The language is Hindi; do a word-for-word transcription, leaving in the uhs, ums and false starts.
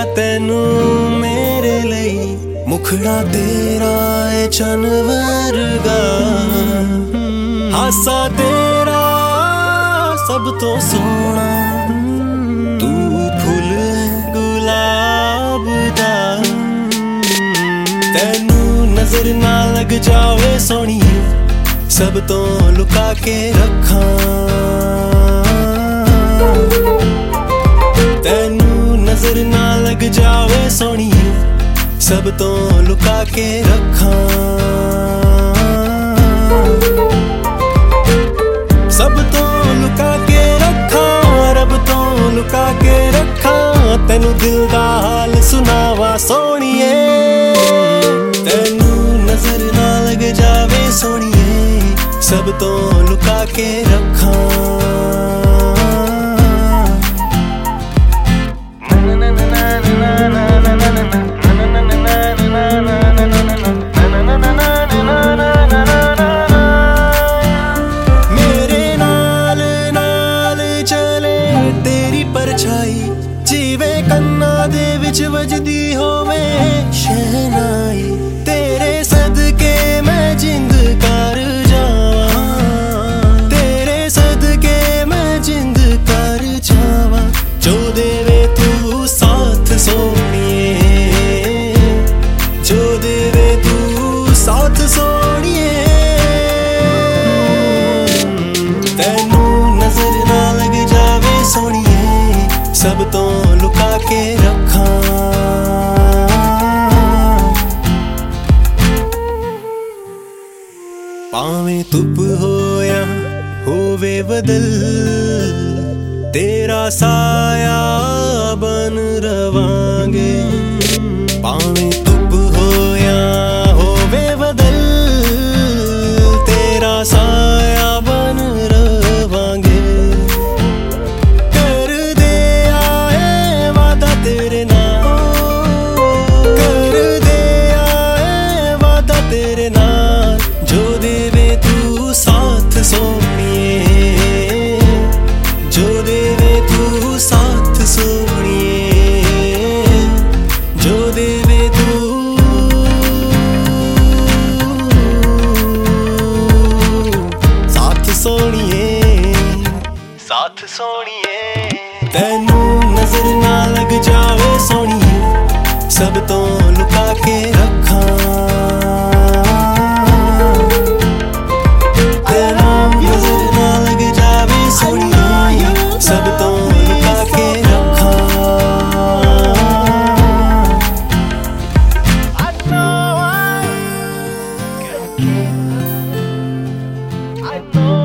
तेनू मेरे ਲਈ मुखड़ा तेरा है चन वर्गा हासा तेरा सब तो सोना तू फुल गुलाब दा तेनू नजर ना लग जावे सोनी सब तो लुका के रखा तेनू नजर ना लग जावे सोनी सब तो लुका के रखा सब तो लुका के रखा रब तो लुका के रखा तेनू दिल दा हाल सुनावा सोनिए तेनू नजर ना लग जावे सोनिए सब तो लुका के रखा जीवे कन्ना दे विच वजदी होवे शहनाई तेरे सदके मैं जिंद कर जावा तेरे सदके मैं जिंद कर जावा जो देवे तू साथ सोनिए जो देवे तू साथ सोनिए तेनू नजर ना लग जावे सोनिए सब तो लुका के रखा पावे धुप होया होवे बदल तेरा साया बन रवांगे पावे धुप होया होवे बदल तेरा साया बन रवांगे तेरे नाल कर दे आए वादा तेरे नाल जो देवे तू साथ सोनिए जो देवे तू साथ सोनिए जो देवे तू साथ सोनिए साथ सोनिए तेनू नजर ना लग जावे सोनी सब तो लुका के रखा तेनू नजर ना लग जावे सोनी सब तो लुका के रखा I know I, I know